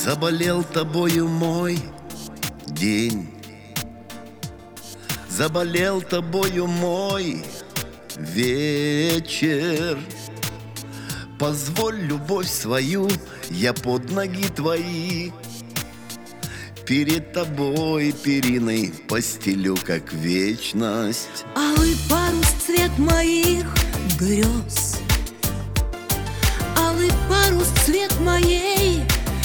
Заболел тобою мой день, заболел тобою мой вечер. Позволь любовь свою я под ноги твои перед тобой периной постелю, как вечность. Алый парус цвет моих грез, алый парус цвет моей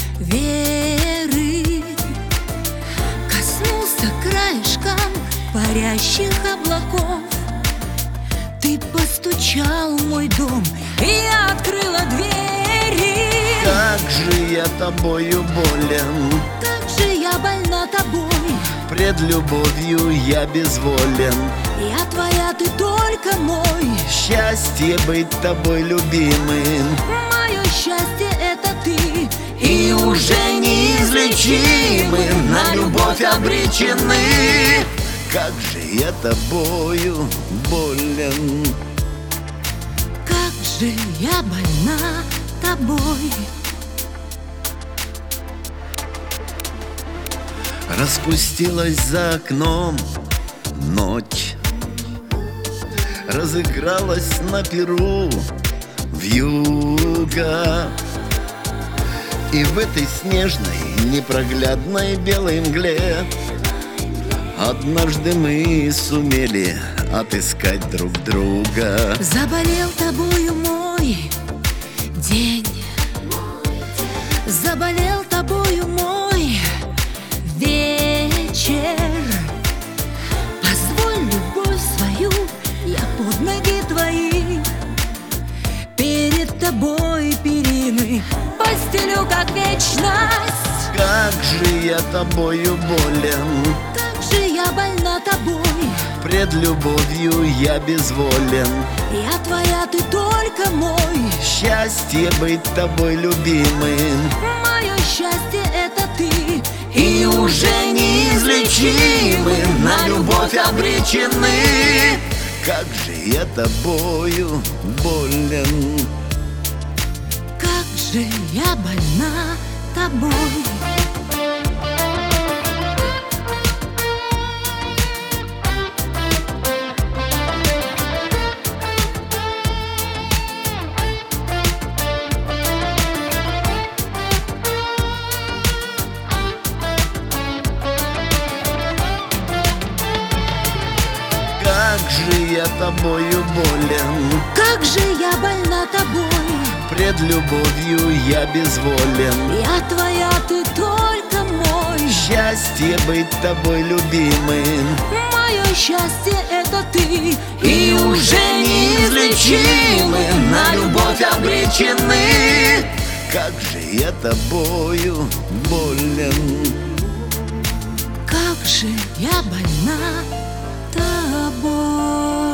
веры. Коснулся краешком парящих облаков. Ты постучал в мой дом, и я открыла двери. Как же я тобою болен, как же я больна тобой. пред любовью я безволен. Я твоя, ты только мой. Счастье быть тобой любимым, Мое счастье это ты. и уже неизлечимы на любовь обречены. Как же я тобою болен, Как же я больна тобой. распустилась за окном ночь, разыгралась на перу вьюга. И в этой снежной, непроглядной белой мгле однажды мы сумели отыскать друг друга. Заболел тобою мой день, заболел тобою мой вечер. Позволь любовь свою я под ноги твои перед тобой периной постелю, как вечность. Как же я тобою болен, Как же я больна тобой. пред любовью я безволен. Я твоя, ты только мой. Счастье быть тобой любимым, Мое счастье это ты. и уже неизлечимы на любовь обречены. Как же я тобою болен, Как же я больна тобой. как же я тобою болен, Как же я больна тобой. пред любовью я безволен. Я твоя, ты только мой. Счастье быть тобой любимым, Мое счастье это ты. и уже неизлечимы на любовь обречены. Как же я тобою болен, Как же я больна тобой.